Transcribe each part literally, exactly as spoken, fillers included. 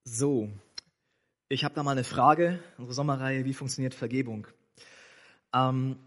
So, ich habe da mal eine Frage, unsere Sommerreihe, wie funktioniert Vergebung? Ähm,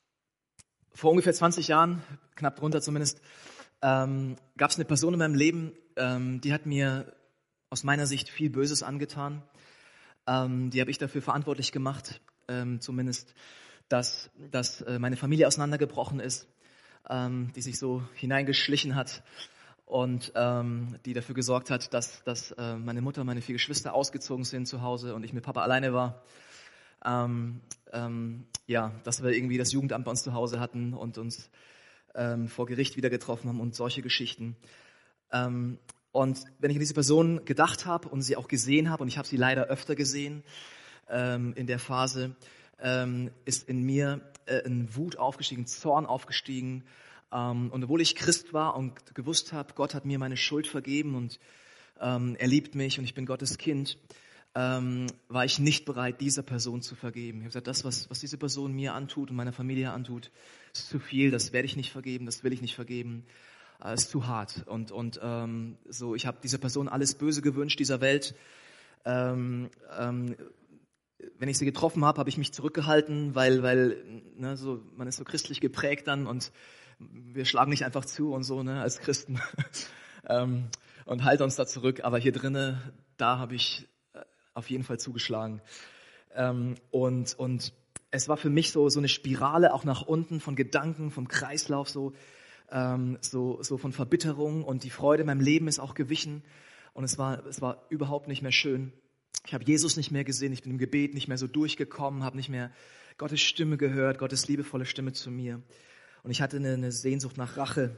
vor ungefähr zwanzig Jahren, knapp drunter zumindest, ähm, gab es eine Person in meinem Leben, ähm, die hat mir aus meiner Sicht viel Böses angetan. Ähm, die habe ich dafür verantwortlich gemacht, ähm, zumindest, dass, dass äh, meine Familie auseinandergebrochen ist, ähm, die sich so hineingeschlichen hat. Und ähm, die dafür gesorgt hat, dass, dass äh, meine Mutter, meine vier Geschwister ausgezogen sind zu Hause und ich mit Papa alleine war. Ähm, ähm, ja, dass wir irgendwie das Jugendamt bei uns zu Hause hatten und uns ähm, vor Gericht wieder getroffen haben und solche Geschichten. Ähm, und wenn ich an diese Person gedacht habe und sie auch gesehen habe, und ich habe sie leider öfter gesehen ähm, in der Phase, ähm, ist in mir äh, ein Wut aufgestiegen, ein Zorn aufgestiegen. Um, und obwohl ich Christ war und gewusst habe, Gott hat mir meine Schuld vergeben und ähm, er liebt mich und ich bin Gottes Kind, ähm, war ich nicht bereit, dieser Person zu vergeben. Ich habe gesagt, das, was, was diese Person mir antut und meiner Familie antut, ist zu viel, das werde ich nicht vergeben, das will ich nicht vergeben, äh, ist zu hart. Und, und ähm, so, ich habe dieser Person alles Böse gewünscht, dieser Welt. Ähm, ähm, wenn ich sie getroffen habe, habe ich mich zurückgehalten, weil, weil ne, so, man ist so christlich geprägt dann und wir schlagen nicht einfach zu und so, ne, als Christen ähm, und halten uns da zurück. Aber hier drinnen, da habe ich auf jeden Fall zugeschlagen. Ähm, und, und es war für mich so, so eine Spirale auch nach unten von Gedanken, vom Kreislauf, so, ähm, so, so von Verbitterung. Und die Freude in meinem Leben ist auch gewichen. Und es war, es war überhaupt nicht mehr schön. Ich habe Jesus nicht mehr gesehen, ich bin im Gebet nicht mehr so durchgekommen, habe nicht mehr Gottes Stimme gehört, Gottes liebevolle Stimme zu mir. Und ich hatte eine, eine Sehnsucht nach Rache.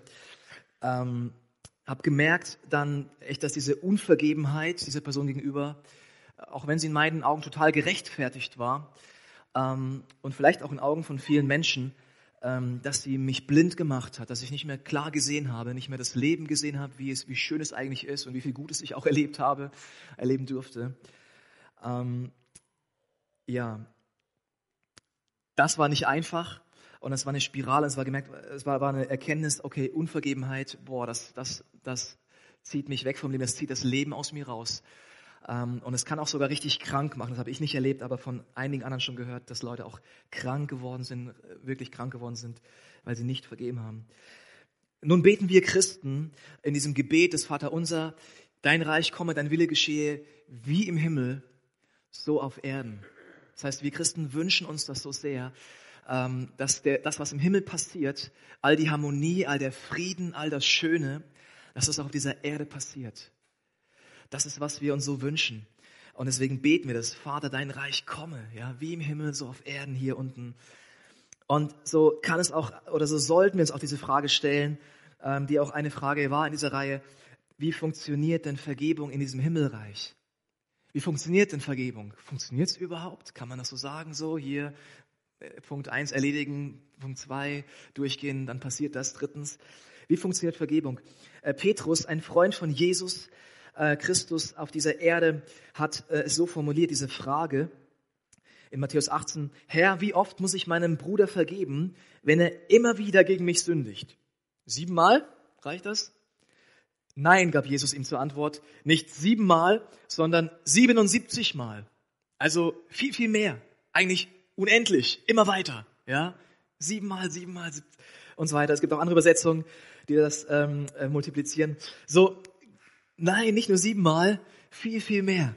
Ähm, habe gemerkt dann echt, dass diese Unvergebenheit dieser Person gegenüber, auch wenn sie in meinen Augen total gerechtfertigt war ähm, und vielleicht auch in Augen von vielen Menschen, ähm, dass sie mich blind gemacht hat, dass ich nicht mehr klar gesehen habe, nicht mehr das Leben gesehen habe, wie es, wie schön es eigentlich ist und wie viel Gutes ich auch erlebt habe, erleben durfte. Ähm, ja, das war nicht einfach. Und es war eine Spirale, es war gemerkt, es war, war eine Erkenntnis, okay, Unvergebenheit, boah, das, das, das zieht mich weg vom Leben, das zieht das Leben aus mir raus. Ähm, und es kann auch sogar richtig krank machen, das habe ich nicht erlebt, aber von einigen anderen schon gehört, dass Leute auch krank geworden sind, wirklich krank geworden sind, weil sie nicht vergeben haben. Nun beten wir Christen in diesem Gebet des Vaterunser, dein Reich komme, dein Wille geschehe, wie im Himmel, so auf Erden. Das heißt, wir Christen wünschen uns das so sehr, dass der, das, was im Himmel passiert, all die Harmonie, all der Frieden, all das Schöne, dass das auch auf dieser Erde passiert. Das ist, was wir uns so wünschen. Und deswegen beten wir das, Vater, dein Reich komme, ja, wie im Himmel, so auf Erden hier unten. Und so kann es auch, oder so sollten wir uns auch diese Frage stellen, die auch eine Frage war in dieser Reihe, wie funktioniert denn Vergebung in diesem Himmelreich? Wie funktioniert denn Vergebung? Funktioniert es überhaupt? Kann man das so sagen, so hier Punkt eins erledigen, Punkt zwei durchgehen, dann passiert das. Drittens, wie funktioniert Vergebung? Äh, Petrus, ein Freund von Jesus äh, Christus auf dieser Erde, hat äh, es so formuliert, diese Frage in Matthäus achtzehn, Herr, wie oft muss ich meinem Bruder vergeben, wenn er immer wieder gegen mich sündigt? Siebenmal? Reicht das? Nein, gab Jesus ihm zur Antwort, nicht siebenmal, sondern siebenundsiebzig Mal. Also viel, viel mehr. Eigentlich unendlich, immer weiter, ja, siebenmal, siebenmal und so weiter. Es gibt auch andere Übersetzungen, die das ähm, äh, multiplizieren. So, nein, nicht nur siebenmal, viel, viel mehr.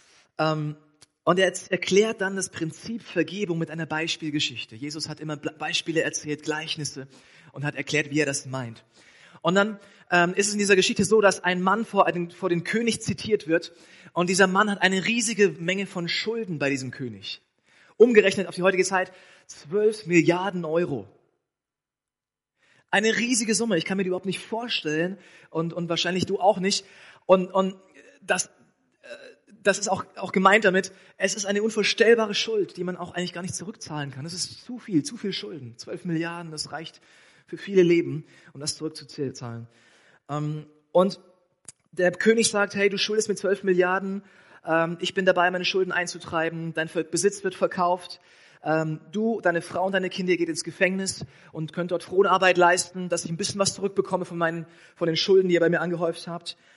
Ähm, und er erklärt dann das Prinzip Vergebung mit einer Beispielgeschichte. Jesus hat immer Beispiele erzählt, Gleichnisse und hat erklärt, wie er das meint. Und dann ähm, ist es in dieser Geschichte so, dass ein Mann vor, einen, vor den König zitiert wird und dieser Mann hat eine riesige Menge von Schulden bei diesem König. Umgerechnet auf die heutige Zeit zwölf Milliarden Euro. Eine riesige Summe. Ich kann mir die überhaupt nicht vorstellen und, und wahrscheinlich du auch nicht. Und, und das, das ist auch, auch gemeint damit, es ist eine unvorstellbare Schuld, die man auch eigentlich gar nicht zurückzahlen kann. Das ist zu viel, zu viel Schulden. zwölf Milliarden, das reicht für viele Leben, um das zurückzuzahlen. Und der König sagt, hey, du schuldest mir zwölf Milliarden, ich bin dabei, meine Schulden einzutreiben, dein Besitz wird verkauft, du, deine Frau und deine Kinder geht ins Gefängnis und könnt dort Fronarbeit leisten, dass ich ein bisschen was zurückbekomme von meinen, von den Schulden, die ihr bei mir angehäuft habt.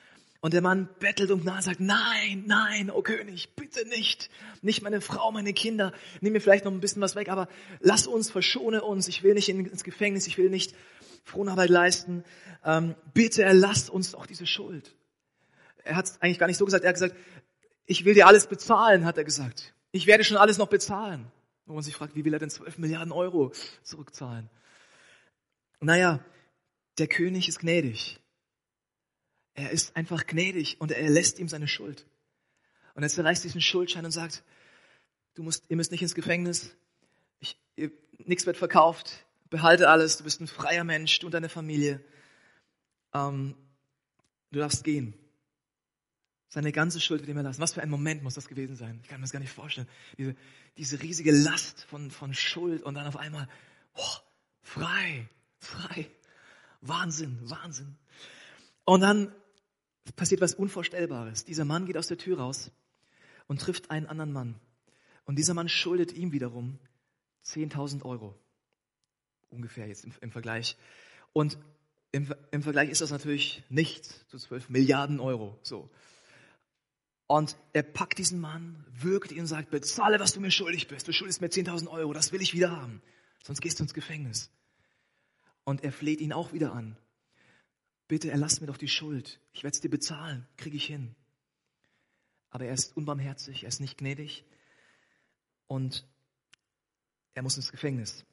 Und der Mann bettelt und nahe sagt, nein, nein, o König, bitte nicht. Nicht meine Frau, meine Kinder. Nimm mir vielleicht noch ein bisschen was weg, aber lass uns, verschone uns. Ich will nicht ins Gefängnis, ich will nicht Fronarbeit leisten. Ähm, bitte erlass uns doch diese Schuld. Er hat es eigentlich gar nicht so gesagt. Er hat gesagt, ich will dir alles bezahlen, hat er gesagt. Ich werde schon alles noch bezahlen. Wo man sich fragt, wie will er denn zwölf Milliarden Euro zurückzahlen? Naja, der König ist gnädig. Er ist einfach gnädig und er lässt ihm seine Schuld. Und er zerreißt diesen Schuldschein und sagt, du musst, ihr müsst nicht ins Gefängnis, ich, ihr, nichts wird verkauft, behalte alles, du bist ein freier Mensch, du und deine Familie. Ähm, du darfst gehen. Seine ganze Schuld wird ihm erlassen. Was für ein Moment muss das gewesen sein? Ich kann mir das gar nicht vorstellen. Diese, diese riesige Last von, von Schuld und dann auf einmal, oh, frei, frei. Wahnsinn, Wahnsinn. Und dann passiert was Unvorstellbares. Dieser Mann geht aus der Tür raus und trifft einen anderen Mann. Und dieser Mann schuldet ihm wiederum zehntausend Euro. Ungefähr jetzt im, im Vergleich. Und im, im Vergleich ist das natürlich nichts zu zwölf Milliarden Euro. So. Und er packt diesen Mann, würgt ihn und sagt, bezahle, was du mir schuldig bist. Du schuldest mir zehntausend Euro, das will ich wieder haben. Sonst gehst du ins Gefängnis. Und er fleht ihn auch wieder an. Bitte erlass mir doch die Schuld. Ich werde es dir bezahlen, kriege ich hin. Aber er ist unbarmherzig, er ist nicht gnädig und er muss ins Gefängnis.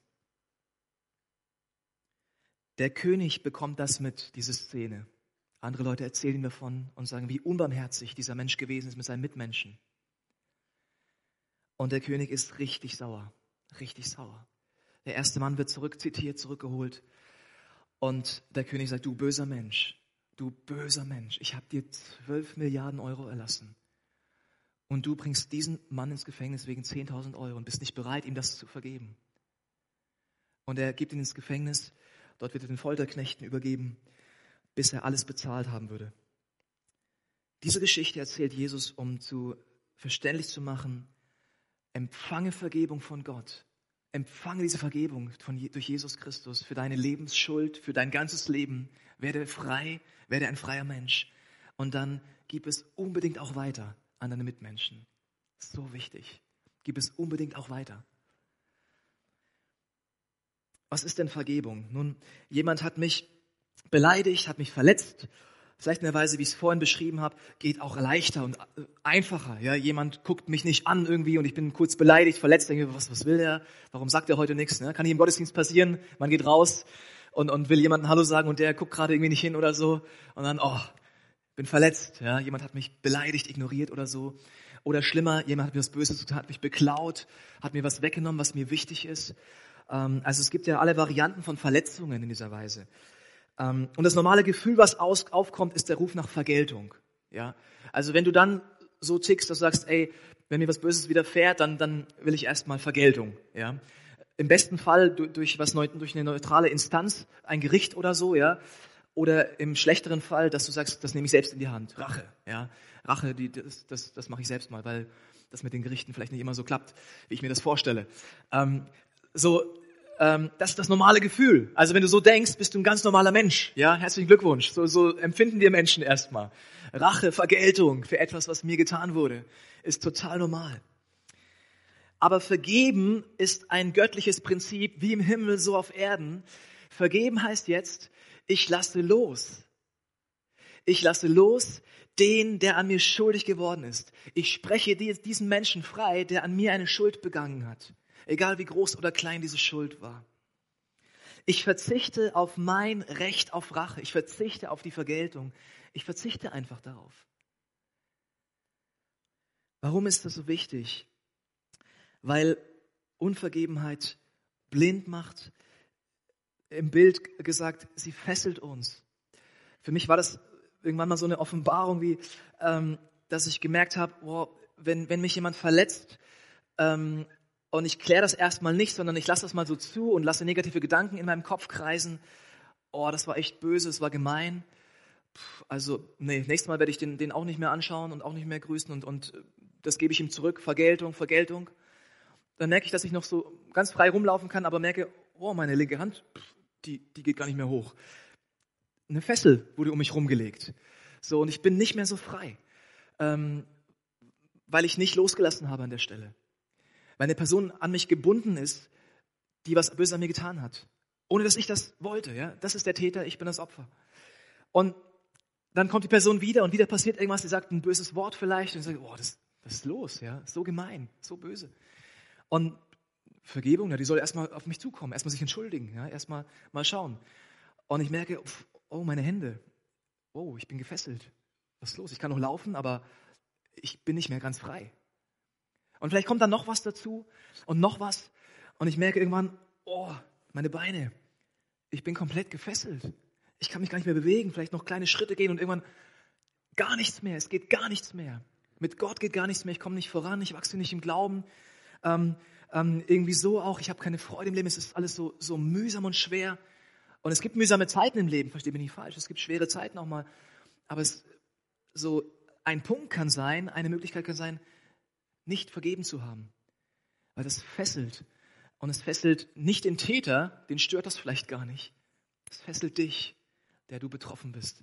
Der König bekommt das mit, diese Szene. Andere Leute erzählen ihm davon und sagen, wie unbarmherzig dieser Mensch gewesen ist mit seinen Mitmenschen. Und der König ist richtig sauer, richtig sauer. Der erste Mann wird zurückzitiert, zurückgeholt. Und der König sagt, du böser Mensch, du böser Mensch, ich habe dir zwölf Milliarden Euro erlassen. Und du bringst diesen Mann ins Gefängnis wegen zehntausend Euro und bist nicht bereit, ihm das zu vergeben. Und er gibt ihn ins Gefängnis, dort wird er den Folterknechten übergeben, bis er alles bezahlt haben würde. Diese Geschichte erzählt Jesus, um zu verständlich zu machen, empfange Vergebung von Gott. Empfange diese Vergebung von, durch Jesus Christus für deine Lebensschuld, für dein ganzes Leben. Werde frei, werde ein freier Mensch. Und dann gib es unbedingt auch weiter an deine Mitmenschen. So wichtig. Gib es unbedingt auch weiter. Was ist denn Vergebung? Nun, jemand hat mich beleidigt, hat mich verletzt. Vielleicht in der Weise, wie ich es vorhin beschrieben habe, geht auch leichter und einfacher. Ja, jemand guckt mich nicht an irgendwie und ich bin kurz beleidigt, verletzt, denke, was, was will der? Warum sagt er heute nichts? Ne? Kann nicht im Gottesdienst passieren. Man geht raus und, und will jemandem Hallo sagen und der guckt gerade irgendwie nicht hin oder so. Und dann, oh, bin verletzt. Ja, jemand hat mich beleidigt, ignoriert oder so. Oder schlimmer, jemand hat mir was Böses getan, hat mich beklaut, hat mir was weggenommen, was mir wichtig ist. Ähm, also es gibt ja alle Varianten von Verletzungen in dieser Weise. Und das normale Gefühl, was aus, aufkommt, ist der Ruf nach Vergeltung. Ja? Also wenn du dann so tickst, dass du sagst, ey, wenn mir was Böses widerfährt, dann, dann will ich erstmal Vergeltung. Ja? Im besten Fall durch, durch, was, durch eine neutrale Instanz, ein Gericht oder so. Ja? Oder im schlechteren Fall, dass du sagst, das nehme ich selbst in die Hand. Rache. Ja? Rache, die, das, das, das mache ich selbst mal, weil das mit den Gerichten vielleicht nicht immer so klappt, wie ich mir das vorstelle. Ähm, so... Das ist das normale Gefühl. Also wenn du so denkst, bist du ein ganz normaler Mensch. Ja, herzlichen Glückwunsch. So, so empfinden wir Menschen erstmal. Rache, Vergeltung für etwas, was mir getan wurde, ist total normal. Aber vergeben ist ein göttliches Prinzip, wie im Himmel, so auf Erden. Vergeben heißt jetzt, ich lasse los. Ich lasse los den, der an mir schuldig geworden ist. Ich spreche diesen Menschen frei, der an mir eine Schuld begangen hat. Egal wie groß oder klein diese Schuld war. Ich verzichte auf mein Recht auf Rache. Ich verzichte auf die Vergeltung. Ich verzichte einfach darauf. Warum ist das so wichtig? Weil Unvergebenheit blind macht. Im Bild gesagt, sie fesselt uns. Für mich war das irgendwann mal so eine Offenbarung, wie, ähm, dass ich gemerkt habe, wow, wenn, wenn mich jemand verletzt, ähm, und ich kläre das erstmal nicht, sondern ich lasse das mal so zu und lasse negative Gedanken in meinem Kopf kreisen. Oh, das war echt böse, es war gemein. Puh, also, nee, nächstes Mal werde ich den, den auch nicht mehr anschauen und auch nicht mehr grüßen und, und das gebe ich ihm zurück. Vergeltung, Vergeltung. Dann merke ich, dass ich noch so ganz frei rumlaufen kann, aber merke, oh, meine linke Hand, die, die geht gar nicht mehr hoch. Eine Fessel wurde um mich rumgelegt. So, und ich bin nicht mehr so frei, ähm, weil ich nicht losgelassen habe an der Stelle. Weil eine Person an mich gebunden ist, die was Böses an mir getan hat. Ohne dass ich das wollte. Ja? Das ist der Täter, ich bin das Opfer. Und dann kommt die Person wieder und wieder passiert irgendwas, die sagt ein böses Wort vielleicht und ich sage, boah, das, was ist los? Ja? So gemein, so böse. Und Vergebung, ja, die soll erstmal auf mich zukommen, erstmal sich entschuldigen, ja? Erstmal mal schauen. Und ich merke, oh, meine Hände, oh, ich bin gefesselt. Was ist los? Ich kann noch laufen, aber ich bin nicht mehr ganz frei. Und vielleicht kommt dann noch was dazu und noch was. Und ich merke irgendwann, oh, meine Beine, ich bin komplett gefesselt. Ich kann mich gar nicht mehr bewegen, vielleicht noch kleine Schritte gehen und irgendwann gar nichts mehr. Es geht gar nichts mehr. Mit Gott geht gar nichts mehr. Ich komme nicht voran, ich wachse nicht im Glauben. Ähm, ähm, irgendwie so auch, ich habe keine Freude im Leben. Es ist alles so, so mühsam und schwer. Und es gibt mühsame Zeiten im Leben, verstehe mich nicht falsch. Es gibt schwere Zeiten auch mal. Aber es, so ein Punkt kann sein, eine Möglichkeit kann sein, nicht vergeben zu haben. Weil das fesselt. Und es fesselt nicht den Täter, den stört das vielleicht gar nicht. Es fesselt dich, der du betroffen bist.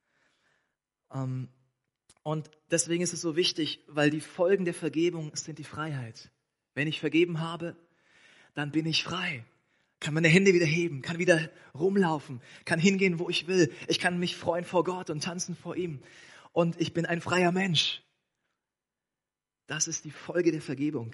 Ähm, und deswegen ist es so wichtig, weil die Folgen der Vergebung sind die Freiheit. Wenn ich vergeben habe, dann bin ich frei. Kann meine Hände wieder heben, kann wieder rumlaufen, kann hingehen, wo ich will. Ich kann mich freuen vor Gott und tanzen vor ihm. Und ich bin ein freier Mensch. Das ist die Folge der Vergebung.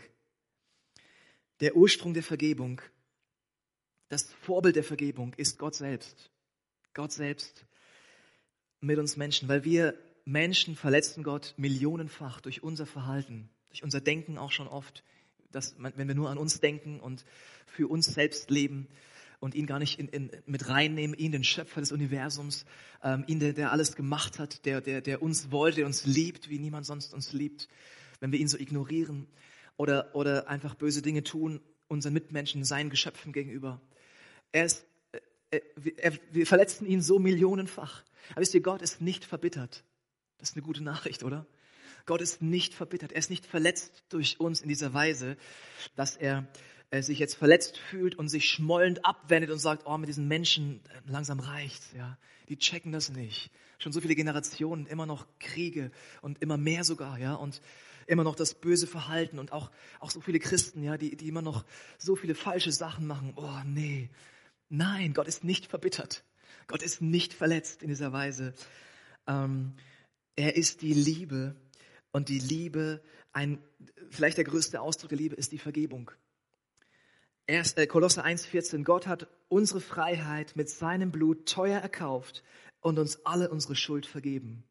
Der Ursprung der Vergebung, das Vorbild der Vergebung ist Gott selbst. Gott selbst mit uns Menschen, weil wir Menschen verletzen Gott millionenfach durch unser Verhalten, durch unser Denken auch schon oft, dass, wenn wir nur an uns denken und für uns selbst leben und ihn gar nicht in, in, mit reinnehmen, ihn, den Schöpfer des Universums, ähm, ihn, der, der alles gemacht hat, der, der, der uns wollte, der uns liebt, wie niemand sonst uns liebt, wenn wir ihn so ignorieren oder, oder einfach böse Dinge tun, unseren Mitmenschen, seinen Geschöpfen gegenüber. Er ist, äh, er, wir verletzen ihn so millionenfach. Aber wisst ihr, Gott ist nicht verbittert. Das ist eine gute Nachricht, oder? Gott ist nicht verbittert. Er ist nicht verletzt durch uns in dieser Weise, dass er äh, sich jetzt verletzt fühlt und sich schmollend abwendet und sagt, oh, mit diesen Menschen äh, langsam reicht's. Ja, die checken das nicht. Schon so viele Generationen, immer noch Kriege und immer mehr sogar, ja, und immer noch das böse Verhalten und auch, auch so viele Christen, ja, die, die immer noch so viele falsche Sachen machen. Oh, nee. Nein, Gott ist nicht verbittert. Gott ist nicht verletzt in dieser Weise. Ähm, er ist die Liebe. Und die Liebe, ein, vielleicht der größte Ausdruck der Liebe ist die Vergebung. Erst, äh, Kolosser eins vierzehn, Gott hat unsere Freiheit mit seinem Blut teuer erkauft und uns alle unsere Schuld vergeben.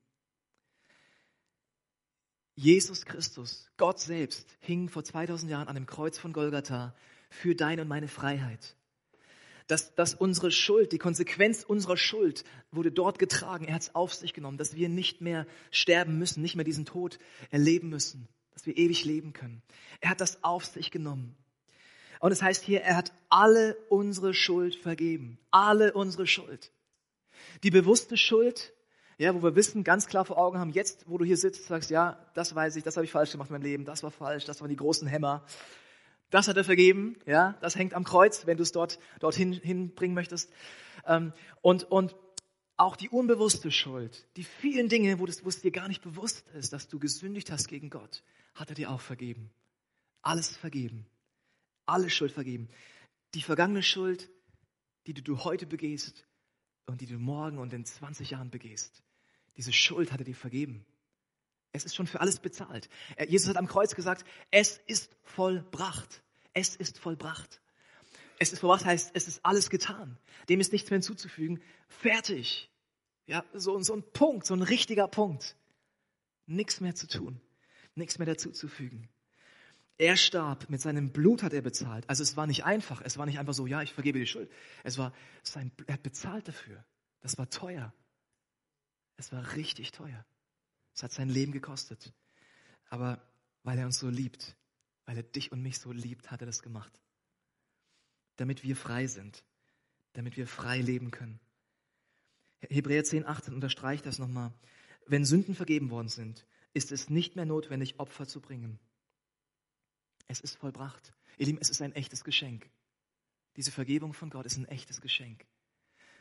Jesus Christus, Gott selbst, hing vor zweitausend Jahren an dem Kreuz von Golgatha für deine und meine Freiheit. Dass, dass unsere Schuld, die Konsequenz unserer Schuld wurde dort getragen. Er hat es auf sich genommen, dass wir nicht mehr sterben müssen, nicht mehr diesen Tod erleben müssen, dass wir ewig leben können. Er hat das auf sich genommen. Und es heißt hier, er hat alle unsere Schuld vergeben. Alle unsere Schuld. Die bewusste Schuld, ja, wo wir wissen, ganz klar vor Augen haben, jetzt, wo du hier sitzt, sagst, ja, das weiß ich, das habe ich falsch gemacht in meinem Leben, das war falsch, das waren die großen Hämmer. Das hat er vergeben, ja, das hängt am Kreuz, wenn du es dort dorthin hinbringen möchtest. Und, und auch die unbewusste Schuld, die vielen Dinge, wo, das, wo es dir gar nicht bewusst ist, dass du gesündigt hast gegen Gott, hat er dir auch vergeben. Alles vergeben. Alle Schuld vergeben. Die vergangene Schuld, die du heute begehst und die du morgen und in zwanzig Jahren begehst, diese Schuld hat er dir vergeben. Es ist schon für alles bezahlt. Jesus hat am Kreuz gesagt, es ist vollbracht. Es ist vollbracht. Es ist vollbracht heißt, es ist alles getan. Dem ist nichts mehr hinzuzufügen. Fertig. Ja, so, so ein Punkt, so ein richtiger Punkt. Nichts mehr zu tun. Nichts mehr dazuzufügen. Er starb, mit seinem Blut hat er bezahlt. Also es war nicht einfach. Es war nicht einfach so, ja, ich vergebe die Schuld. Es war sein, er hat bezahlt dafür. Das war teuer. Es war richtig teuer. Es hat sein Leben gekostet. Aber weil er uns so liebt, weil er dich und mich so liebt, hat er das gemacht. Damit wir frei sind. Damit wir frei leben können. Hebräer zehn achtzehn unterstreicht das nochmal. Wenn Sünden vergeben worden sind, ist es nicht mehr notwendig, Opfer zu bringen. Es ist vollbracht. Ihr Lieben, es ist ein echtes Geschenk. Diese Vergebung von Gott ist ein echtes Geschenk.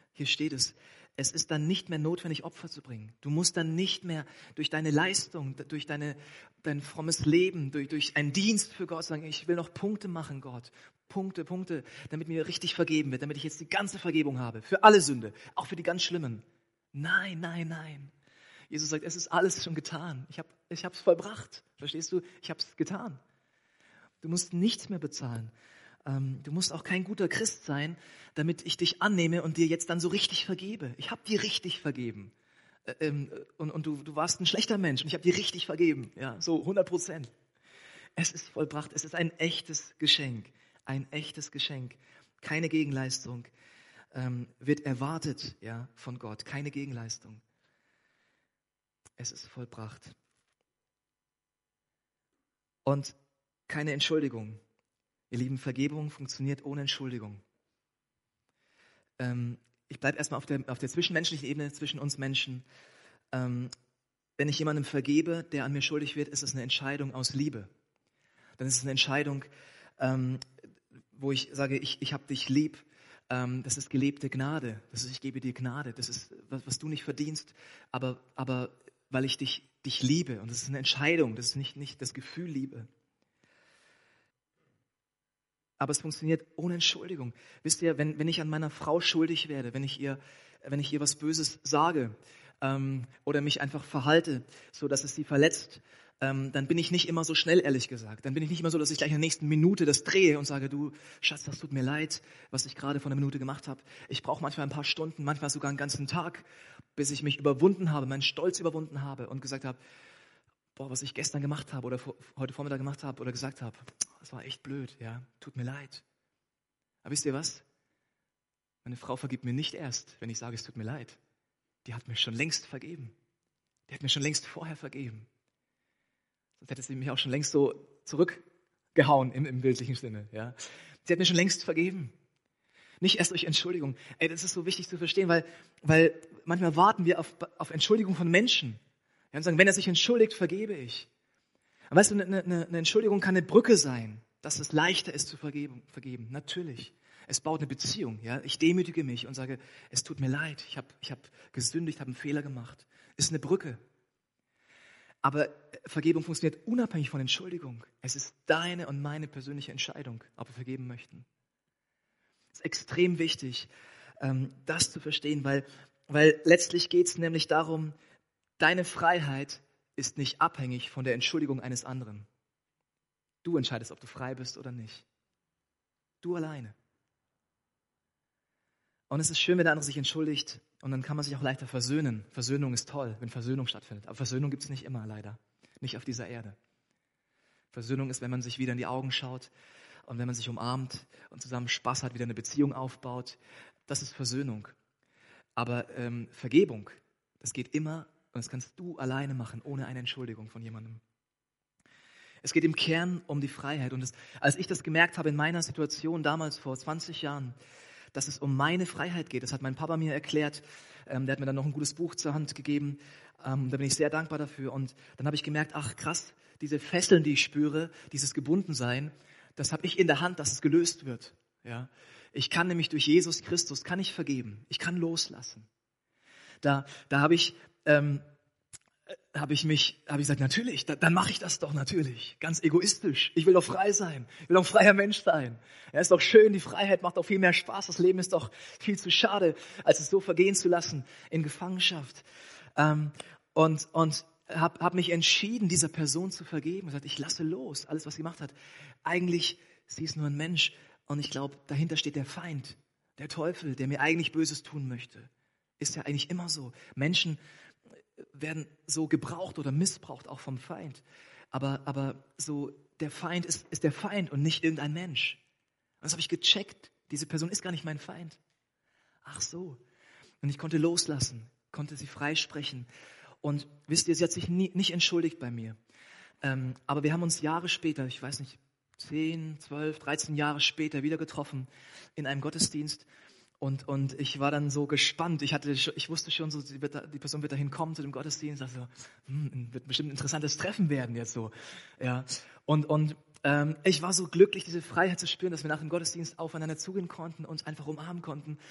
Hier steht es. Es ist dann nicht mehr notwendig, Opfer zu bringen. Du musst dann nicht mehr durch deine Leistung, durch deine, dein frommes Leben, durch, durch einen Dienst für Gott sagen, ich will noch Punkte machen, Gott. Punkte, Punkte, damit mir richtig vergeben wird, damit ich jetzt die ganze Vergebung habe. Für alle Sünde, auch für die ganz schlimmen. Nein, nein, nein. Jesus sagt, es ist alles schon getan. Ich habe ich habe es vollbracht. Verstehst du? Ich habe es getan. Du musst nichts mehr bezahlen. Ähm, du musst auch kein guter Christ sein, damit ich dich annehme und dir jetzt dann so richtig vergebe. Ich habe dir richtig vergeben. Äh, ähm, und und du, du warst ein schlechter Mensch und ich habe dir richtig vergeben. Ja, so hundert Prozent. Es ist vollbracht. Es ist ein echtes Geschenk. Ein echtes Geschenk. Keine Gegenleistung ähm, wird erwartet, ja, von Gott. Keine Gegenleistung. Es ist vollbracht. Und keine Entschuldigung. Ihr Lieben, Vergebung funktioniert ohne Entschuldigung. Ähm, ich bleibe erstmal auf der, auf der zwischenmenschlichen Ebene zwischen uns Menschen. Ähm, wenn ich jemandem vergebe, der an mir schuldig wird, ist es eine Entscheidung aus Liebe. Dann ist es eine Entscheidung, ähm, wo ich sage, ich, ich habe dich lieb. Ähm, das ist gelebte Gnade. Das ist, ich gebe dir Gnade. Das ist, was, was du nicht verdienst, aber, aber weil ich dich, dich liebe. Und das ist eine Entscheidung. Das ist nicht, nicht das Gefühl Liebe. Aber es funktioniert ohne Entschuldigung. Wisst ihr, wenn, wenn ich an meiner Frau schuldig werde, wenn ich ihr, wenn ich ihr was Böses sage ähm, oder mich einfach verhalte, so dass es sie verletzt, ähm, dann bin ich nicht immer so schnell, ehrlich gesagt. Dann bin ich nicht immer so, dass ich gleich in der nächsten Minute das drehe und sage, du Schatz, das tut mir leid, was ich gerade vor einer Minute gemacht habe. Ich brauche manchmal ein paar Stunden, manchmal sogar einen ganzen Tag, bis ich mich überwunden habe, meinen Stolz überwunden habe und gesagt habe, boah, was ich gestern gemacht habe oder vor, heute Vormittag gemacht habe oder gesagt habe, das war echt blöd, ja, tut mir leid. Aber wisst ihr was? Meine Frau vergibt mir nicht erst, wenn ich sage, es tut mir leid. Die hat mir schon längst vergeben. Die hat mir schon längst vorher vergeben. Sonst hätte sie mich auch schon längst so zurückgehauen im, im bildlichen Sinne. Ja. Sie hat mir schon längst vergeben. Nicht erst durch Entschuldigung. Ey, das ist so wichtig zu verstehen, weil, weil manchmal warten wir auf, auf Entschuldigung von Menschen. Ja, und sagen, wenn er sich entschuldigt, vergebe ich. Aber weißt du, eine, eine, eine Entschuldigung kann eine Brücke sein, dass es leichter ist zu vergeben. vergeben. Natürlich. Es baut eine Beziehung. Ja? Ich demütige mich und sage, es tut mir leid, ich habe ich hab gesündigt, habe einen Fehler gemacht. Ist eine Brücke. Aber Vergebung funktioniert unabhängig von Entschuldigung. Es ist deine und meine persönliche Entscheidung, ob wir vergeben möchten. Es ist extrem wichtig, das zu verstehen, weil, weil letztlich geht es nämlich darum, deine Freiheit ist nicht abhängig von der Entschuldigung eines anderen. Du entscheidest, ob du frei bist oder nicht. Du alleine. Und es ist schön, wenn der andere sich entschuldigt und dann kann man sich auch leichter versöhnen. Versöhnung ist toll, wenn Versöhnung stattfindet. Aber Versöhnung gibt es nicht immer, leider. Nicht auf dieser Erde. Versöhnung ist, wenn man sich wieder in die Augen schaut und wenn man sich umarmt und zusammen Spaß hat, wieder eine Beziehung aufbaut. Das ist Versöhnung. Aber ähm, Vergebung, das geht immer und das kannst du alleine machen, ohne eine Entschuldigung von jemandem. Es geht im Kern um die Freiheit. Und das, als ich das gemerkt habe in meiner Situation damals vor zwanzig Jahren, dass es um meine Freiheit geht, das hat mein Papa mir erklärt, ähm, der hat mir dann noch ein gutes Buch zur Hand gegeben, ähm, da bin ich sehr dankbar dafür. Und dann habe ich gemerkt, ach krass, diese Fesseln, die ich spüre, dieses Gebundensein, das habe ich in der Hand, dass es gelöst wird. Ja? Ich kann nämlich durch Jesus Christus, kann ich vergeben, ich kann loslassen. Da, da habe ich... Ähm, habe ich mich, habe ich gesagt, natürlich, da, dann mache ich das doch natürlich, ganz egoistisch. Ich will doch frei sein, ich will doch ein freier Mensch sein. Ja, ist doch schön, die Freiheit macht doch viel mehr Spaß. Das Leben ist doch viel zu schade, als es so vergehen zu lassen in Gefangenschaft. Ähm, und und habe hab mich entschieden, dieser Person zu vergeben. Ich gesagt, ich lasse los, alles, was sie gemacht hat. Eigentlich, sie ist nur ein Mensch und ich glaube, dahinter steht der Feind, der Teufel, der mir eigentlich Böses tun möchte. Ist ja eigentlich immer so. Menschen werden so gebraucht oder missbraucht, auch vom Feind. Aber, aber so der Feind ist, ist der Feind und nicht irgendein Mensch. Und das habe ich gecheckt. Diese Person ist gar nicht mein Feind. Ach so. Und ich konnte loslassen, konnte sie freisprechen. Und wisst ihr, sie hat sich nie, nicht entschuldigt bei mir. Ähm, aber wir haben uns Jahre später, ich weiß nicht, zehn, zwölf, dreizehn Jahre später wieder getroffen in einem Gottesdienst. Und, und ich war dann so gespannt. Ich hatte, ich wusste schon, so, die, wird da, die Person wird dahin kommen zu dem Gottesdienst. Also, hm, wird bestimmt ein interessantes Treffen werden jetzt so. Ja. Und, und ähm, ich war so glücklich, diese Freiheit zu spüren, dass wir nach dem Gottesdienst aufeinander zugehen konnten, uns einfach umarmen konnten.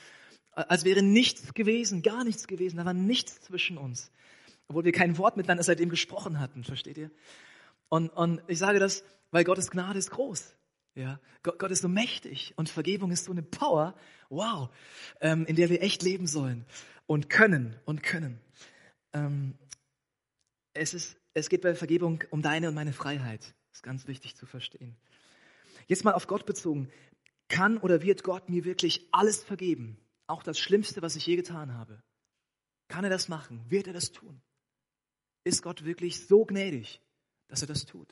Als wäre nichts gewesen, gar nichts gewesen. Da war nichts zwischen uns. Obwohl wir kein Wort miteinander seitdem gesprochen hatten, versteht ihr? Und, und ich sage das, weil Gottes Gnade ist groß. Ja? Gott, Gott ist so mächtig und Vergebung ist so eine Power, wow, ähm, in der wir echt leben sollen und können und können. Ähm, es, ist, es geht bei Vergebung um deine und meine Freiheit. Das ist ganz wichtig zu verstehen. Jetzt mal auf Gott bezogen. Kann oder wird Gott mir wirklich alles vergeben? Auch das Schlimmste, was ich je getan habe. Kann er das machen? Wird er das tun? Ist Gott wirklich so gnädig, dass er das tut?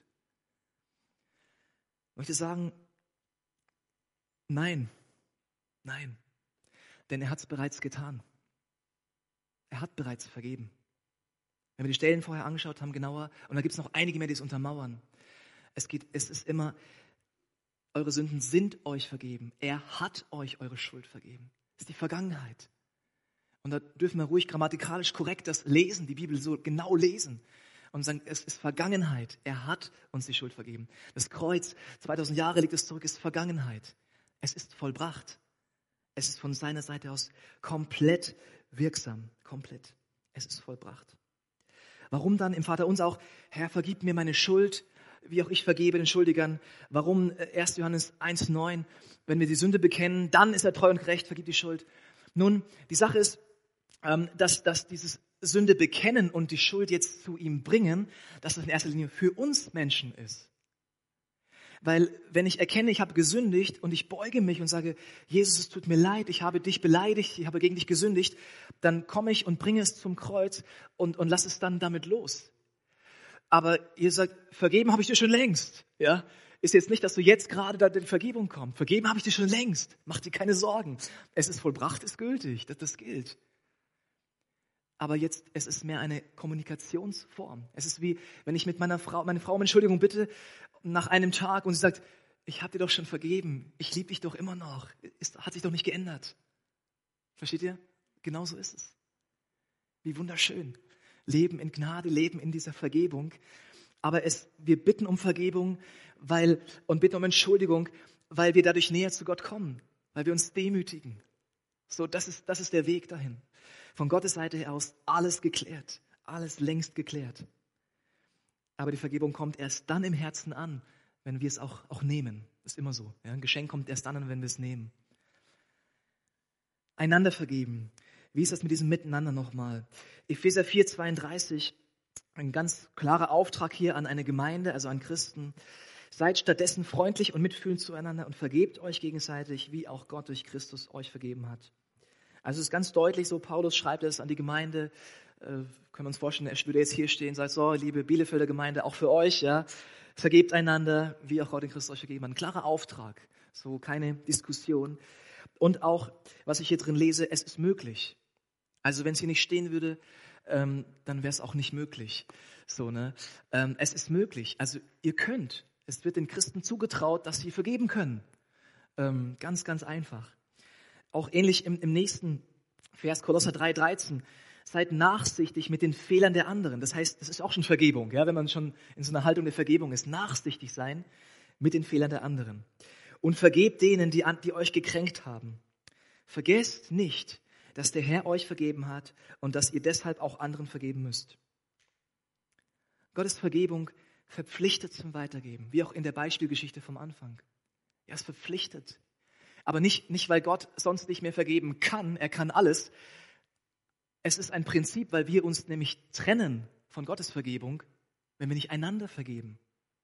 Ich möchte sagen, nein, nein, denn er hat es bereits getan. Er hat bereits vergeben. Wenn wir die Stellen vorher angeschaut haben, genauer, und da gibt es noch einige mehr, die es untermauern. Es geht, es ist immer, eure Sünden sind euch vergeben. Er hat euch eure Schuld vergeben. Das ist die Vergangenheit. Und da dürfen wir ruhig grammatikalisch korrekt das lesen, die Bibel so genau lesen und sagen, es ist Vergangenheit. Er hat uns die Schuld vergeben. Das Kreuz, zweitausend Jahre liegt es zurück, ist Vergangenheit. Es ist vollbracht. Es ist von seiner Seite aus komplett wirksam. Komplett. Es ist vollbracht. Warum dann im Vaterunser auch, Herr, vergib mir meine Schuld, wie auch ich vergebe den Schuldigern. Warum erster Johannes eins neun, wenn wir die Sünde bekennen, dann ist er treu und gerecht, vergibt die Schuld. Nun, die Sache ist, dass, dass dieses Sünde bekennen und die Schuld jetzt zu ihm bringen, dass das in erster Linie für uns Menschen ist. Weil wenn ich erkenne, ich habe gesündigt und ich beuge mich und sage, Jesus, es tut mir leid, ich habe dich beleidigt, ich habe gegen dich gesündigt, dann komme ich und bringe es zum Kreuz und, und lass es dann damit los. Aber ihr sagt, vergeben habe ich dir schon längst. Ja? Ist jetzt nicht, dass du jetzt gerade da in Vergebung kommst. Vergeben habe ich dir schon längst. Mach dir keine Sorgen. Es ist vollbracht, ist gültig. Das, das gilt. Aber jetzt, es ist mehr eine Kommunikationsform. Es ist wie, wenn ich mit meiner Frau, meine Frau um Entschuldigung bitte, nach einem Tag und sie sagt, ich habe dir doch schon vergeben. Ich liebe dich doch immer noch. Es hat sich doch nicht geändert. Versteht ihr? Genauso ist es. Wie wunderschön. Leben in Gnade, leben in dieser Vergebung. Aber es, wir bitten um Vergebung weil, und bitten um Entschuldigung, weil wir dadurch näher zu Gott kommen, weil wir uns demütigen. So, das ist, das ist der Weg dahin. Von Gottes Seite her aus alles geklärt, alles längst geklärt. Aber die Vergebung kommt erst dann im Herzen an, wenn wir es auch, auch nehmen. Das ist immer so. Ja? Ein Geschenk kommt erst dann an, wenn wir es nehmen. Einander vergeben. Wie ist das mit diesem Miteinander nochmal? Epheser vier zweiunddreißig, ein ganz klarer Auftrag hier an eine Gemeinde, also an Christen. Seid stattdessen freundlich und mitfühlend zueinander und vergebt euch gegenseitig, wie auch Gott durch Christus euch vergeben hat. Also es ist ganz deutlich so, Paulus schreibt es an die Gemeinde, äh, können wir uns vorstellen, er würde jetzt hier stehen und sagt, so, liebe Bielefelder Gemeinde, auch für euch, ja, vergebt einander, wie auch Gott in Christus euch vergeben hat. Ein klarer Auftrag, so keine Diskussion. Und auch, was ich hier drin lese, es ist möglich. Also wenn es hier nicht stehen würde, ähm, dann wäre es auch nicht möglich. So, ne? Ähm, es ist möglich. Also ihr könnt. Es wird den Christen zugetraut, dass sie vergeben können. Ähm, ganz, ganz einfach. Auch ähnlich im, im nächsten Vers, Kolosser drei dreizehn. Seid nachsichtig mit den Fehlern der anderen. Das heißt, das ist auch schon Vergebung, ja, wenn man schon in so einer Haltung der Vergebung ist. Nachsichtig sein mit den Fehlern der anderen. Und vergebt denen, die, die euch gekränkt haben. Vergesst nicht, dass der Herr euch vergeben hat und dass ihr deshalb auch anderen vergeben müsst. Gottes Vergebung verpflichtet zum Weitergeben, wie auch in der Beispielgeschichte vom Anfang. Er ist verpflichtet. Aber nicht, nicht, weil Gott sonst nicht mehr vergeben kann, er kann alles. Es ist ein Prinzip, weil wir uns nämlich trennen von Gottes Vergebung, wenn wir nicht einander vergeben.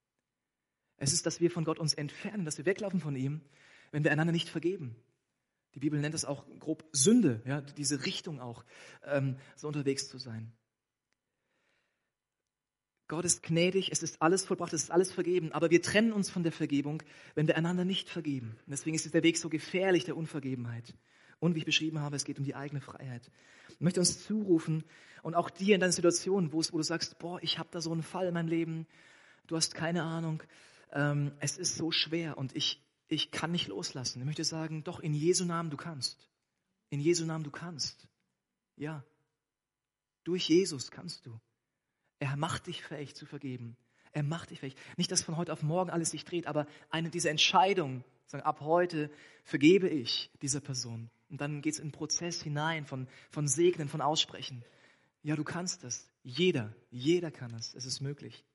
Es ist, dass wir von Gott uns entfernen, dass wir weglaufen von ihm, wenn wir einander nicht vergeben. Die Bibel nennt es auch grob Sünde, ja, diese Richtung auch, ähm, so unterwegs zu sein. Gott ist gnädig, es ist alles vollbracht, es ist alles vergeben, aber wir trennen uns von der Vergebung, wenn wir einander nicht vergeben. Und deswegen ist der Weg so gefährlich der Unvergebenheit. Und wie ich beschrieben habe, es geht um die eigene Freiheit. Ich möchte uns zurufen und auch dir in deiner Situation, wo, es, wo du sagst, boah, ich habe da so einen Fall in meinem Leben, du hast keine Ahnung, ähm, es ist so schwer und ich Ich kann nicht loslassen. Ich möchte sagen, doch in Jesu Namen du kannst. In Jesu Namen du kannst. Ja. Durch Jesus kannst du. Er macht dich fähig zu vergeben. Er macht dich fähig. Nicht, dass von heute auf morgen alles sich dreht, aber eine dieser Entscheidungen, sagen, ab heute vergebe ich dieser Person. Und dann geht es in den Prozess hinein von, von Segnen, von Aussprechen. Ja, du kannst es. Jeder, jeder kann es. Es ist möglich.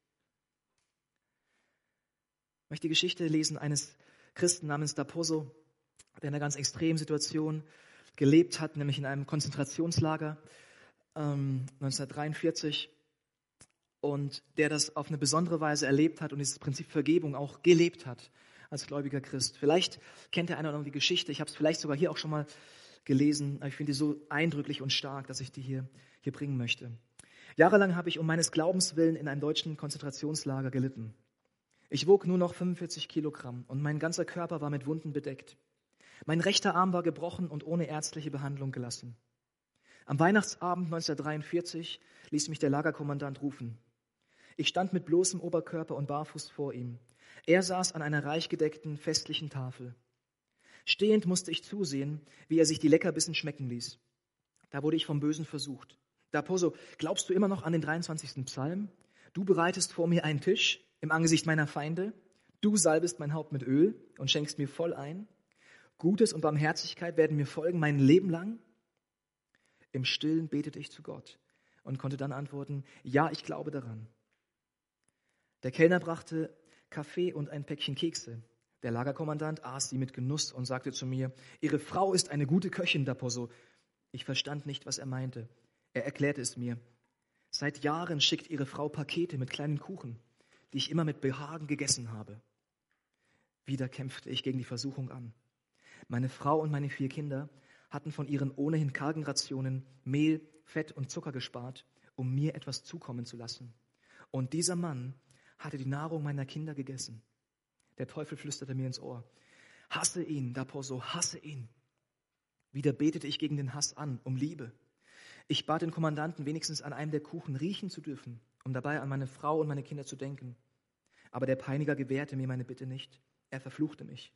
Ich möchte die Geschichte lesen eines Christen namens Daposo, der in einer ganz extremen Situation gelebt hat, nämlich in einem Konzentrationslager ähm, neunzehnhundertdreiundvierzig, und der das auf eine besondere Weise erlebt hat und dieses Prinzip Vergebung auch gelebt hat als gläubiger Christ. Vielleicht kennt der eine oder andere die Geschichte, ich habe es vielleicht sogar hier auch schon mal gelesen, aber ich finde die so eindrücklich und stark, dass ich die hier, hier bringen möchte. Jahrelang habe ich um meines Glaubens willen in einem deutschen Konzentrationslager gelitten. Ich wog nur noch fünfundvierzig Kilogramm und mein ganzer Körper war mit Wunden bedeckt. Mein rechter Arm war gebrochen und ohne ärztliche Behandlung gelassen. Am Weihnachtsabend neunzehnhundertdreiundvierzig ließ mich der Lagerkommandant rufen. Ich stand mit bloßem Oberkörper und barfuß vor ihm. Er saß an einer reich gedeckten, festlichen Tafel. Stehend musste ich zusehen, wie er sich die Leckerbissen schmecken ließ. Da wurde ich vom Bösen versucht. Daposo, glaubst du immer noch an den dreiundzwanzigsten Psalm? Du bereitest vor mir einen Tisch im Angesicht meiner Feinde. Du salbest mein Haupt mit Öl und schenkst mir voll ein. Gutes und Barmherzigkeit werden mir folgen mein Leben lang. Im Stillen betete ich zu Gott und konnte dann antworten, ja, ich glaube daran. Der Kellner brachte Kaffee und ein Päckchen Kekse. Der Lagerkommandant aß sie mit Genuss und sagte zu mir, Ihre Frau ist eine gute Köchin, Daposo. Ich verstand nicht, was er meinte. Er erklärte es mir. Seit Jahren schickt Ihre Frau Pakete mit kleinen Kuchen, die ich immer mit Behagen gegessen habe. Wieder kämpfte ich gegen die Versuchung an. Meine Frau und meine vier Kinder hatten von ihren ohnehin kargen Rationen Mehl, Fett und Zucker gespart, um mir etwas zukommen zu lassen. Und dieser Mann hatte die Nahrung meiner Kinder gegessen. Der Teufel flüsterte mir ins Ohr. Hasse ihn, Daposo, hasse ihn. Wieder betete ich gegen den Hass an, um Liebe. Ich bat den Kommandanten, wenigstens an einem der Kuchen riechen zu dürfen, um dabei an meine Frau und meine Kinder zu denken. Aber der Peiniger gewährte mir meine Bitte nicht. Er verfluchte mich.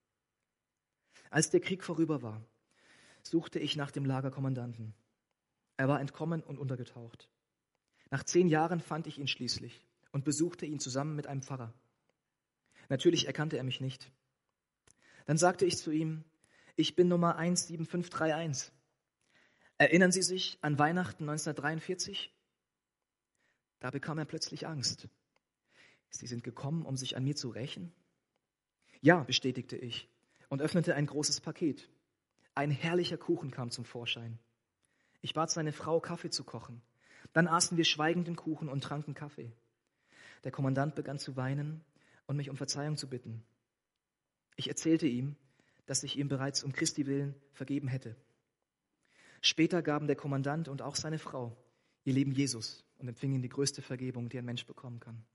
Als der Krieg vorüber war, suchte ich nach dem Lagerkommandanten. Er war entkommen und untergetaucht. Nach zehn Jahren fand ich ihn schließlich und besuchte ihn zusammen mit einem Pfarrer. Natürlich erkannte er mich nicht. Dann sagte ich zu ihm, ich bin Nummer eins sieben fünf drei eins. Erinnern Sie sich an Weihnachten neunzehnhundertdreiundvierzig? Da bekam er plötzlich Angst. Sie sind gekommen, um sich an mir zu rächen? Ja, bestätigte ich und öffnete ein großes Paket. Ein herrlicher Kuchen kam zum Vorschein. Ich bat seine Frau, Kaffee zu kochen. Dann aßen wir schweigend den Kuchen und tranken Kaffee. Der Kommandant begann zu weinen und mich um Verzeihung zu bitten. Ich erzählte ihm, dass ich ihm bereits um Christi willen vergeben hätte. Später gaben der Kommandant und auch seine Frau ihr Leben Jesus und empfingen die größte Vergebung, die ein Mensch bekommen kann.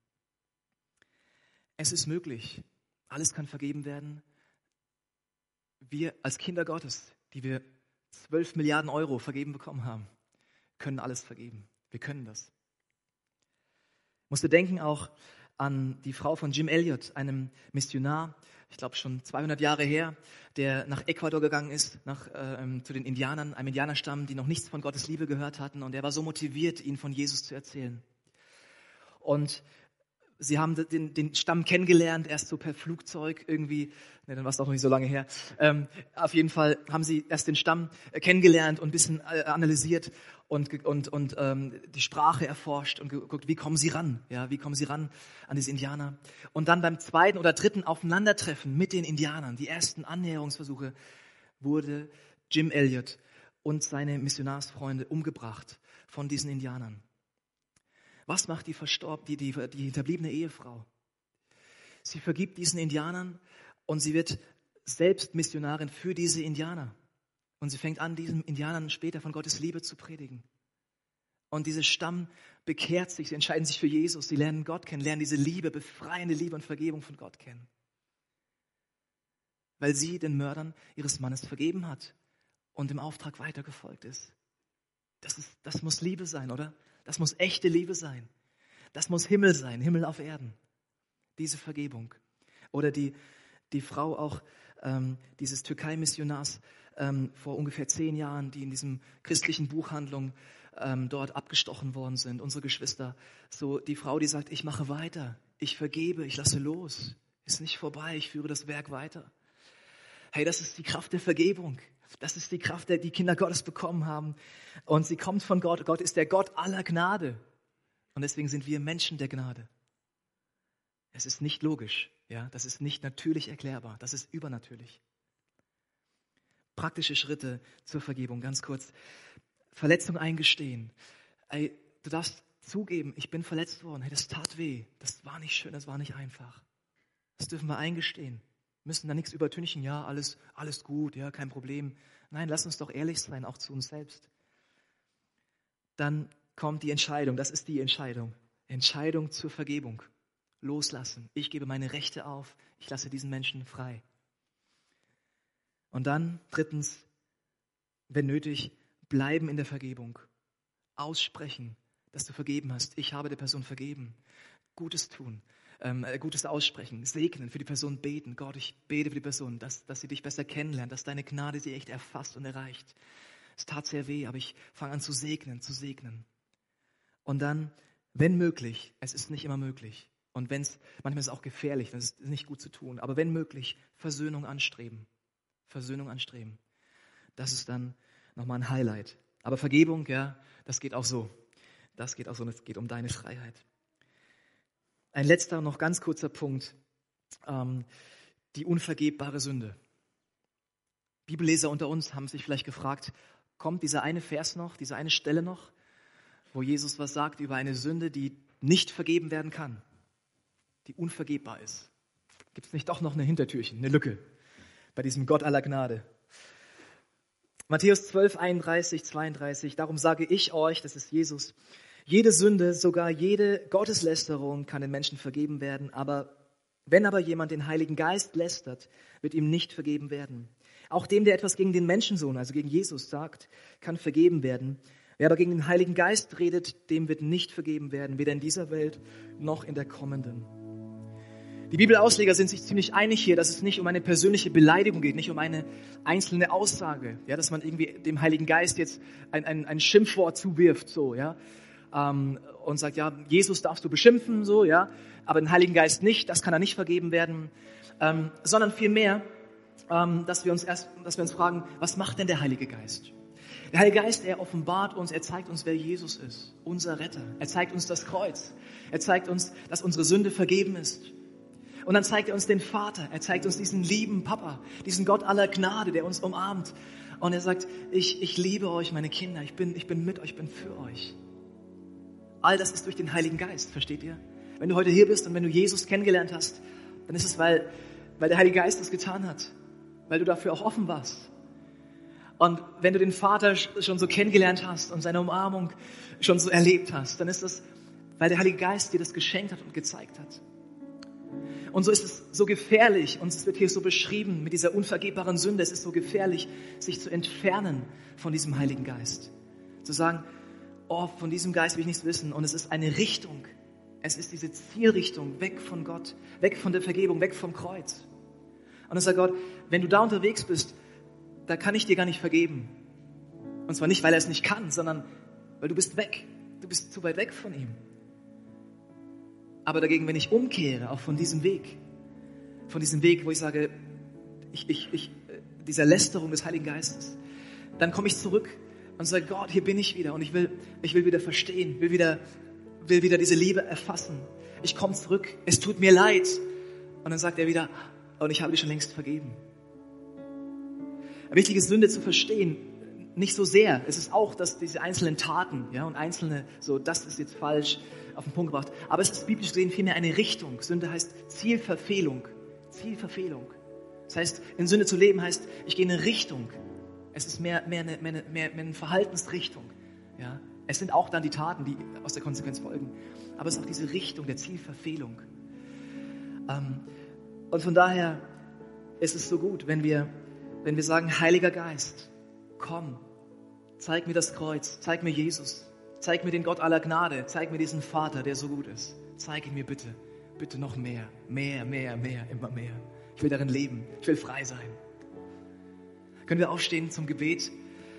Es ist möglich, alles kann vergeben werden. Wir als Kinder Gottes, die wir zwölf Milliarden Euro vergeben bekommen haben, können alles vergeben. Wir können das. Ich musste denken auch an die Frau von Jim Elliot, einem Missionar, ich glaube schon zweihundert Jahre her, der nach Ecuador gegangen ist, nach, ähm, zu den Indianern, einem Indianerstamm, die noch nichts von Gottes Liebe gehört hatten, und er war so motiviert, ihnen von Jesus zu erzählen. Und sie haben den, den Stamm kennengelernt, erst so per Flugzeug irgendwie, ne, dann war es auch noch nicht so lange her. Ähm, auf jeden Fall haben sie erst den Stamm äh, kennengelernt und ein bisschen äh, analysiert und, und, und ähm, die Sprache erforscht und geguckt, wie kommen sie ran, ja, wie kommen sie ran an diese Indianer. Und dann beim zweiten oder dritten Aufeinandertreffen mit den Indianern, die ersten Annäherungsversuche, wurde Jim Elliot und seine Missionarsfreunde umgebracht von diesen Indianern. Was macht die, verstorb, die, die, die hinterbliebene Ehefrau? Sie vergibt diesen Indianern und sie wird selbst Missionarin für diese Indianer. Und sie fängt an, diesen Indianern später von Gottes Liebe zu predigen. Und dieser Stamm bekehrt sich, sie entscheiden sich für Jesus, sie lernen Gott kennen, lernen diese Liebe, befreiende Liebe und Vergebung von Gott kennen. Weil sie den Mördern ihres Mannes vergeben hat und dem Auftrag weitergefolgt ist. Das ist, das muss Liebe sein, oder? Das muss echte Liebe sein. Das muss Himmel sein, Himmel auf Erden. Diese Vergebung. Oder die, die Frau auch ähm, dieses Türkei-Missionars ähm, vor ungefähr zehn Jahren, die in diesem christlichen Buchhandlung ähm, dort abgestochen worden sind, unsere Geschwister. So die Frau, die sagt, ich mache weiter, ich vergebe, ich lasse los. Ist nicht vorbei, ich führe das Werk weiter. Hey, das ist die Kraft der Vergebung. Das ist die Kraft, die die Kinder Gottes bekommen haben. Und sie kommt von Gott. Gott ist der Gott aller Gnade. Und deswegen sind wir Menschen der Gnade. Es ist nicht logisch. Ja? Das ist nicht natürlich erklärbar. Das ist übernatürlich. Praktische Schritte zur Vergebung, ganz kurz. Verletzung eingestehen. Ey, du darfst zugeben, ich bin verletzt worden. Hey, das tat weh. Das war nicht schön, das war nicht einfach. Das dürfen wir eingestehen. Wir müssen da nichts übertünchen. Ja, alles, alles gut, ja, kein Problem. Nein, lass uns doch ehrlich sein, auch zu uns selbst. Dann kommt die Entscheidung. Das ist die Entscheidung. Entscheidung zur Vergebung. Loslassen. Ich gebe meine Rechte auf. Ich lasse diesen Menschen frei. Und dann, drittens, wenn nötig, bleiben in der Vergebung. Aussprechen, dass du vergeben hast. Ich habe der Person vergeben. Gutes tun, ähm, Gutes aussprechen, segnen, für die Person beten. Gott, ich bete für die Person, dass, dass sie dich besser kennenlernt, dass deine Gnade sie echt erfasst und erreicht. Es tat sehr weh, aber ich fange an zu segnen, zu segnen. Und dann, wenn möglich, es ist nicht immer möglich, und wenn es, manchmal ist es auch gefährlich, das ist nicht gut zu tun, aber wenn möglich, Versöhnung anstreben. Versöhnung anstreben. Das ist dann nochmal ein Highlight. Aber Vergebung, ja, das geht auch so. Das geht auch so, es geht um deine Freiheit. Ein letzter, noch ganz kurzer Punkt. Ähm, die unvergebbare Sünde. Bibelleser unter uns haben sich vielleicht gefragt, kommt dieser eine Vers noch, diese eine Stelle noch, wo Jesus was sagt über eine Sünde, die nicht vergeben werden kann, die unvergebbar ist. Gibt es nicht doch noch eine Hintertürchen, eine Lücke bei diesem Gott aller Gnade? Matthäus zwölf, einunddreißig, zweiunddreißig, darum sage ich euch, das ist Jesus, jede Sünde, sogar jede Gotteslästerung kann den Menschen vergeben werden, aber wenn aber jemand den Heiligen Geist lästert, wird ihm nicht vergeben werden. Auch dem, der etwas gegen den Menschensohn, also gegen Jesus sagt, kann vergeben werden. Wer aber gegen den Heiligen Geist redet, dem wird nicht vergeben werden, weder in dieser Welt noch in der kommenden. Die Bibelausleger sind sich ziemlich einig hier, dass es nicht um eine persönliche Beleidigung geht, nicht um eine einzelne Aussage, ja, dass man irgendwie dem Heiligen Geist jetzt ein, ein, ein Schimpfwort zuwirft, so, ja, ähm, und sagt, ja, Jesus darfst du beschimpfen, so, ja, aber den Heiligen Geist nicht, das kann er nicht vergeben werden, ähm, sondern vielmehr, ähm, dass wir uns erst, dass wir uns fragen, was macht denn der Heilige Geist? Der Heilige Geist, er offenbart uns, er zeigt uns, wer Jesus ist, unser Retter. Er zeigt uns das Kreuz. Er zeigt uns, dass unsere Sünde vergeben ist. Und dann zeigt er uns den Vater. Er zeigt uns diesen lieben Papa, diesen Gott aller Gnade, der uns umarmt. Und er sagt, ich, ich liebe euch, meine Kinder. Ich bin, ich bin mit euch, ich bin für euch. All das ist durch den Heiligen Geist, versteht ihr? Wenn du heute hier bist und wenn du Jesus kennengelernt hast, dann ist es, weil, weil der Heilige Geist das getan hat. Weil du dafür auch offen warst. Und wenn du den Vater schon so kennengelernt hast und seine Umarmung schon so erlebt hast, dann ist das, weil der Heilige Geist dir das geschenkt hat und gezeigt hat. Und so ist es so gefährlich, und es wird hier so beschrieben mit dieser unvergebbaren Sünde, es ist so gefährlich, sich zu entfernen von diesem Heiligen Geist. Zu sagen, oh, von diesem Geist will ich nichts wissen. Und es ist eine Richtung, es ist diese Zielrichtung, weg von Gott, weg von der Vergebung, weg vom Kreuz. Und dann sagt Gott, wenn du da unterwegs bist, da kann ich dir gar nicht vergeben. Und zwar nicht, weil er es nicht kann, sondern weil du bist weg. Du bist zu weit weg von ihm. Aber dagegen, wenn ich umkehre, auch von diesem Weg, von diesem Weg, wo ich sage, ich, ich, ich, dieser Lästerung des Heiligen Geistes, dann komme ich zurück und sage, Gott, hier bin ich wieder und ich will, ich will wieder verstehen, will wieder, will wieder diese Liebe erfassen. Ich komme zurück, es tut mir leid. Und dann sagt er wieder, und ich habe dir schon längst vergeben. Wichtig ist, Sünde zu verstehen, nicht so sehr. Es ist auch, dass diese einzelnen Taten, ja, und einzelne, so, das ist jetzt falsch, auf den Punkt gebracht. Aber es ist biblisch gesehen vielmehr eine Richtung. Sünde heißt Zielverfehlung. Zielverfehlung. Das heißt, in Sünde zu leben heißt, ich gehe in eine Richtung. Es ist mehr, mehr, eine, mehr, mehr eine Verhaltensrichtung. Ja. Es sind auch dann die Taten, die aus der Konsequenz folgen. Aber es ist auch diese Richtung der Zielverfehlung. Ähm, und von daher ist es so gut, wenn wir, wenn wir sagen, Heiliger Geist, komm, zeig mir das Kreuz, zeig mir Jesus. Zeig mir den Gott aller Gnade. Zeig mir diesen Vater, der so gut ist. Zeig ihn mir bitte. Bitte noch mehr. Mehr, mehr, mehr, immer mehr. Ich will darin leben. Ich will frei sein. Können wir aufstehen zum Gebet?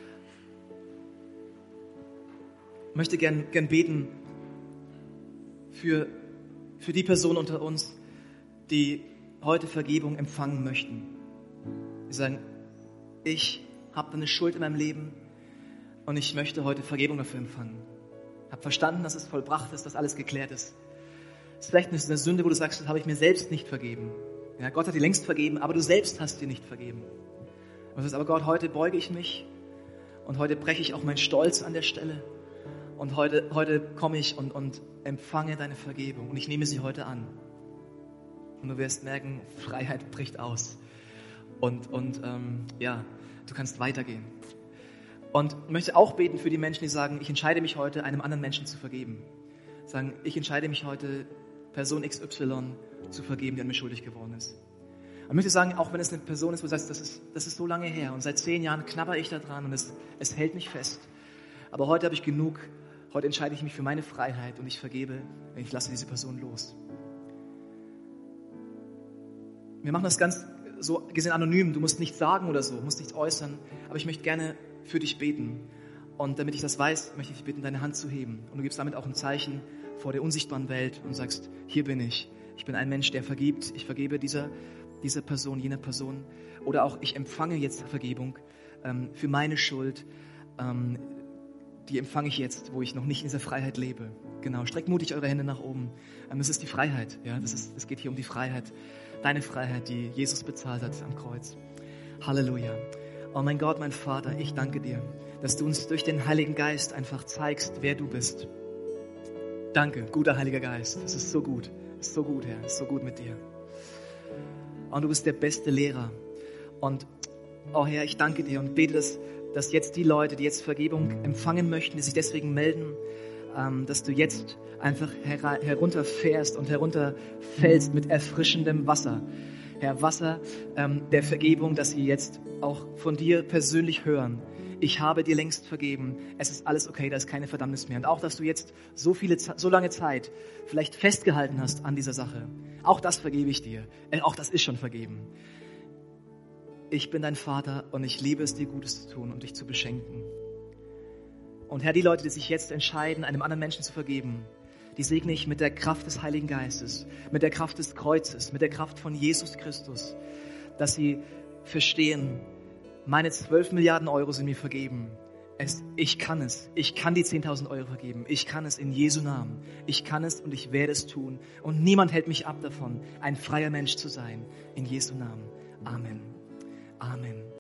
Ich möchte gern, gern beten für, für die Personen unter uns, die heute Vergebung empfangen möchten. Die sagen, ich habe eine Schuld in meinem Leben und ich möchte heute Vergebung dafür empfangen. Habe verstanden, dass es vollbracht ist, dass alles geklärt ist. Es ist vielleicht eine Sünde, wo du sagst, das habe ich mir selbst nicht vergeben. Ja, Gott hat dir längst vergeben, aber du selbst hast dir nicht vergeben. Und du sagst, aber Gott, heute beuge ich mich und heute breche ich auch meinen Stolz an der Stelle. Und heute, heute komme ich und, und empfange deine Vergebung und ich nehme sie heute an. Und du wirst merken, Freiheit bricht aus. Und, und ähm, ja, du kannst weitergehen. Und ich möchte auch beten für die Menschen, die sagen, ich entscheide mich heute, einem anderen Menschen zu vergeben. Sagen, ich entscheide mich heute, Person X Y zu vergeben, die an mir schuldig geworden ist. Und ich möchte sagen, auch wenn es eine Person ist, wo du sagst, das ist, das ist so lange her und seit zehn Jahren knabber ich da dran und es, es hält mich fest. Aber heute habe ich genug. Heute entscheide ich mich für meine Freiheit und ich vergebe, ich lasse diese Person los. Wir machen das ganz so gesehen anonym. Du musst nichts sagen oder so, musst nichts äußern. Aber ich möchte gerne für dich beten. Und damit ich das weiß, möchte ich dich bitten, deine Hand zu heben. Und du gibst damit auch ein Zeichen vor der unsichtbaren Welt und sagst, hier bin ich. Ich bin ein Mensch, der vergibt. Ich vergebe dieser, dieser Person, jener Person. Oder auch, ich empfange jetzt Vergebung ähm, für meine Schuld. Ähm, die empfange ich jetzt, wo ich noch nicht in dieser Freiheit lebe. Genau, streckt mutig eure Hände nach oben. Das ist die Freiheit. Ja, das ist, es geht hier um die Freiheit. Deine Freiheit, die Jesus bezahlt hat am Kreuz. Halleluja. Oh mein Gott, mein Vater, ich danke dir, dass du uns durch den Heiligen Geist einfach zeigst, wer du bist. Danke, guter Heiliger Geist. Es ist so gut. Es ist so gut, Herr. Es ist so gut mit dir. Und du bist der beste Lehrer. Und, oh Herr, ich danke dir und bete, dass dass jetzt die Leute, die jetzt Vergebung empfangen möchten, die sich deswegen melden, ähm, dass du jetzt einfach her- herunterfährst und herunterfällst mit erfrischendem Wasser. Herr, Wasser ähm, der Vergebung, dass sie jetzt auch von dir persönlich hören. Ich habe dir längst vergeben. Es ist alles okay, da ist keine Verdammnis mehr. Und auch, dass du jetzt so viele, so lange Zeit vielleicht festgehalten hast an dieser Sache. Auch das vergebe ich dir. Äh, auch das ist schon vergeben. Ich bin dein Vater und ich liebe es, dir Gutes zu tun und dich zu beschenken. Und Herr, die Leute, die sich jetzt entscheiden, einem anderen Menschen zu vergeben, die segne ich mit der Kraft des Heiligen Geistes, mit der Kraft des Kreuzes, mit der Kraft von Jesus Christus, dass sie verstehen, meine zwölf Milliarden Euro sind mir vergeben. Es, ich kann es. Ich kann die zehntausend Euro vergeben. Ich kann es in Jesu Namen. Ich kann es und ich werde es tun. Und niemand hält mich ab davon, ein freier Mensch zu sein. In Jesu Namen. Amen. Amen.